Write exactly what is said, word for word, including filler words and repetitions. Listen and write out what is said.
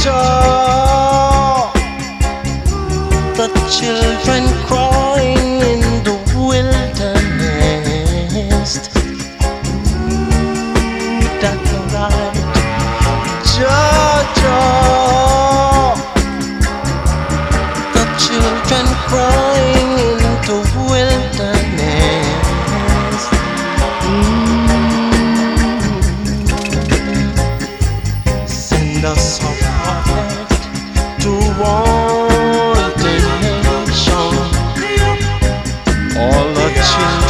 The children crying in the wilderness. That's right, Georgia. The children crying in the wilderness. Mm. Send us a prophet to warn the nation. All the children